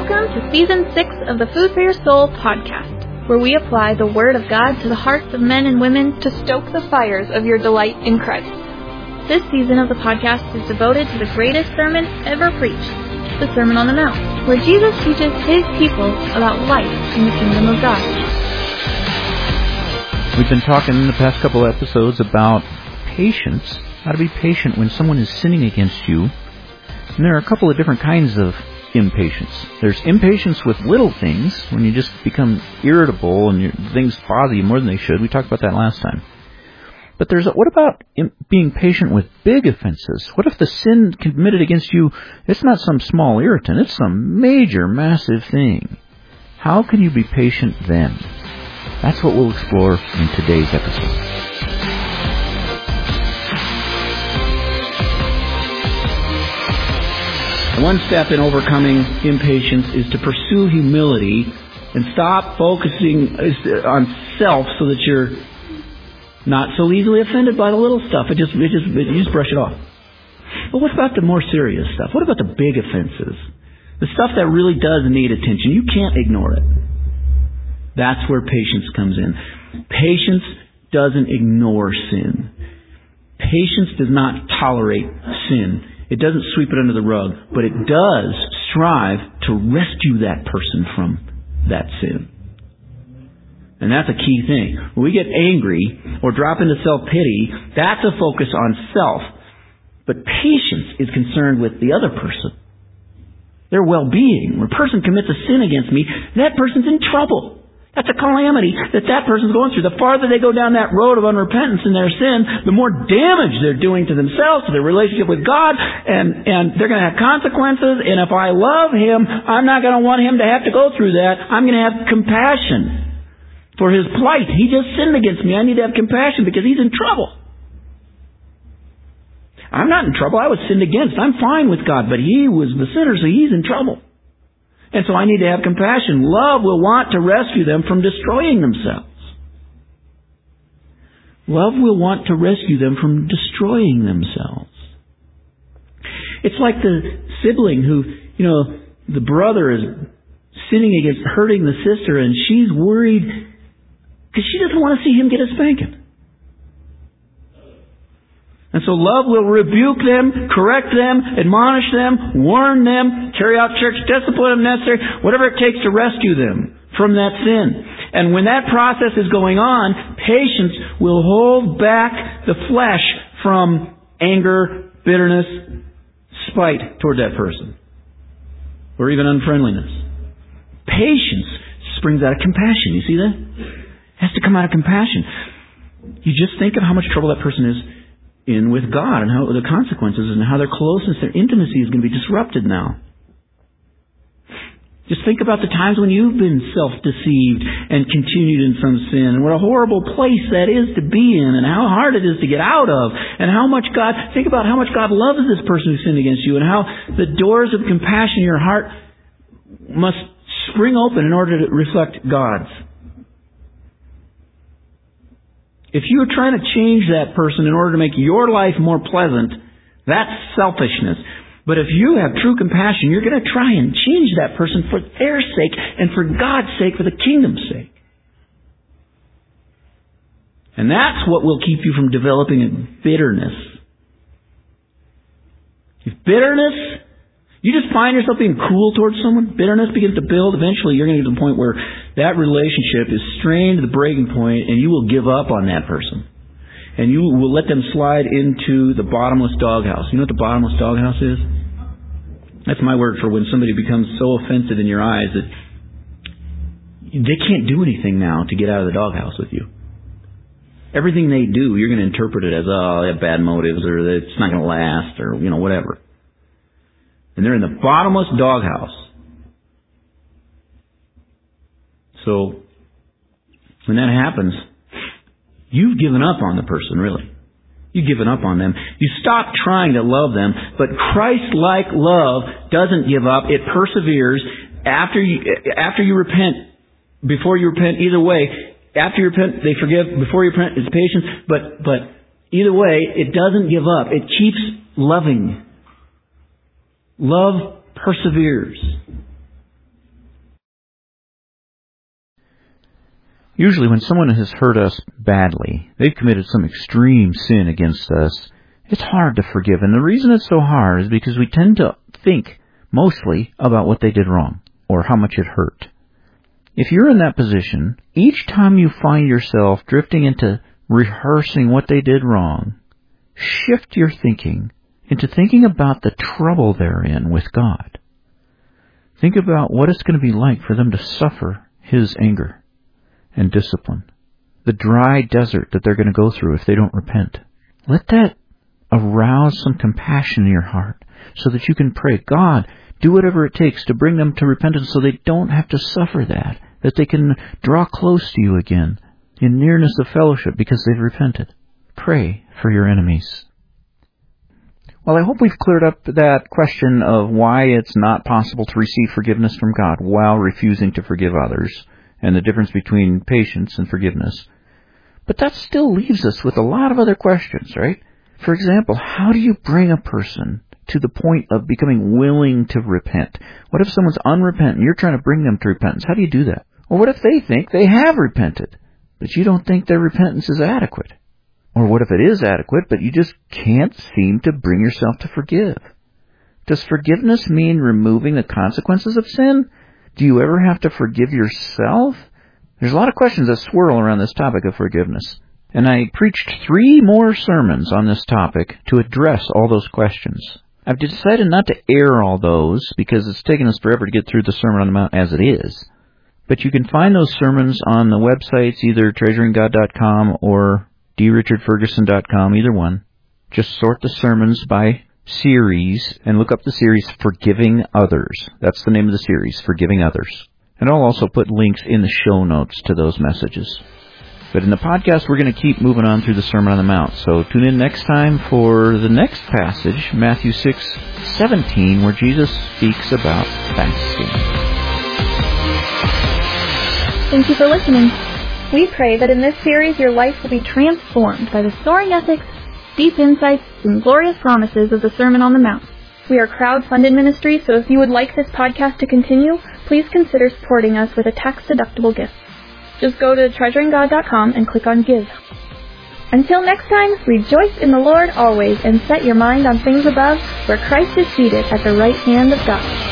Welcome to Season 6 of the Food for Your Soul podcast, where we apply the Word of God to the hearts of men and women to stoke the fires of your delight in Christ. This season of the podcast is devoted to the greatest sermon ever preached, the Sermon on the Mount, where Jesus teaches His people about life in the kingdom of God. We've been talking in the past couple episodes about patience, how to be patient when someone is sinning against you. And there are a couple of different kinds of impatience. There's impatience with little things, when you just become irritable and things bother you more than they should. We talked about that last time. But what about being patient with big offenses? What if the sin committed against you, it's not some small irritant, it's some major, massive thing? How can you be patient then? That's what we'll explore in today's episode. One step in overcoming impatience is to pursue humility and stop focusing on self so that you're not so easily offended by the little stuff. You just brush it off. But what about the more serious stuff? What about the big offenses? The stuff that really does need attention. You can't ignore it. That's where patience comes in. Patience doesn't ignore sin. Patience does not tolerate sin. It doesn't sweep it under the rug, but it does strive to rescue that person from that sin. And that's a key thing. When we get angry or drop into self-pity, that's a focus on self. But patience is concerned with the other person, their well-being. When a person commits a sin against me, that person's in trouble. That's a calamity that person's going through. The farther they go down that road of unrepentance in their sin, the more damage they're doing to themselves, to their relationship with God, and they're going to have consequences. And if I love him, I'm not going to want him to have to go through that. I'm going to have compassion for his plight. He just sinned against me. I need to have compassion because he's in trouble. I'm not in trouble. I was sinned against. I'm fine with God, but he was the sinner, so he's in trouble. And so I need to have compassion. Love will want to rescue them from destroying themselves. Love will want to rescue them from destroying themselves. It's like the sibling who, the brother is sinning against hurting the sister, and she's worried because she doesn't want to see him get a spanking. And so love will rebuke them, correct them, admonish them, warn them, carry out church discipline if necessary, whatever it takes to rescue them from that sin. And when that process is going on, patience will hold back the flesh from anger, bitterness, spite toward that person, or even unfriendliness. Patience springs out of compassion. You see that? It has to come out of compassion. You just think of how much trouble that person is in with God and how the consequences and how their closeness, their intimacy is going to be disrupted now. Just think about the times when you've been self-deceived and continued in some sin, and what a horrible place that is to be in, and how hard it is to get out of, and how much think about how much God loves this person who sinned against you, and how the doors of compassion in your heart must spring open in order to reflect God's. If you are trying to change that person in order to make your life more pleasant, that's selfishness. But if you have true compassion, you're going to try and change that person for their sake and for God's sake, for the kingdom's sake. And that's what will keep you from developing a bitterness. If bitterness, you just find yourself being cruel towards someone, bitterness begins to build, eventually you're going to get to the point where that relationship is strained to the breaking point, and you will give up on that person. And you will let them slide into the bottomless doghouse. You know what the bottomless doghouse is? That's my word for when somebody becomes so offensive in your eyes that they can't do anything now to get out of the doghouse with you. Everything they do, you're going to interpret it as, they have bad motives, or that it's not going to last, or, whatever. And they're in the bottomless doghouse. So, when that happens, you've given up on the person, really. You've given up on them. You stop trying to love them, but Christ-like love doesn't give up. It perseveres. After you repent, before you repent, either way, after you repent, they forgive. Before you repent, it's patience. But either way, it doesn't give up. It keeps loving. Love perseveres. Usually when someone has hurt us badly, they've committed some extreme sin against us, it's hard to forgive. And the reason it's so hard is because we tend to think mostly about what they did wrong or how much it hurt. If you're in that position, each time you find yourself drifting into rehearsing what they did wrong, shift your thinking into thinking about the trouble they're in with God. Think about what it's going to be like for them to suffer His anger and discipline, the dry desert that they're going to go through if they don't repent. Let that arouse some compassion in your heart so that you can pray, God, do whatever it takes to bring them to repentance so they don't have to suffer that they can draw close to you again in nearness of fellowship because they've repented. Pray for your enemies. Well, I hope we've cleared up that question of why it's not possible to receive forgiveness from God while refusing to forgive others, and the difference between patience and forgiveness. But that still leaves us with a lot of other questions, right? For example, how do you bring a person to the point of becoming willing to repent? What if someone's unrepentant and you're trying to bring them to repentance? How do you do that? Or what if they think they have repented, but you don't think their repentance is adequate? Or what if it is adequate, but you just can't seem to bring yourself to forgive? Does forgiveness mean removing the consequences of sin? Do you ever have to forgive yourself? There's a lot of questions that swirl around this topic of forgiveness. And I preached 3 more sermons on this topic to address all those questions. I've decided not to air all those because it's taken us forever to get through the Sermon on the Mount as it is. But you can find those sermons on the websites, either treasuringgod.com or drichardferguson.com, either one. Just sort the sermons by series and look up the series Forgiving Others. That's the name of the series, Forgiving Others. And I'll also put links in the show notes to those messages. But in the podcast, we're going to keep moving on through the Sermon on the Mount. So tune in next time for the next passage, Matthew 6:17, where Jesus speaks about fasting. Thank you for listening. We pray that in this series your life will be transformed by the soaring ethics, deep insights, and glorious promises of the Sermon on the Mount. We are crowd-funded ministry, so if you would like this podcast to continue, please consider supporting us with a tax-deductible gift. Just go to treasuringgod.com and click on Give. Until next time, rejoice in the Lord always and set your mind on things above, where Christ is seated at the right hand of God.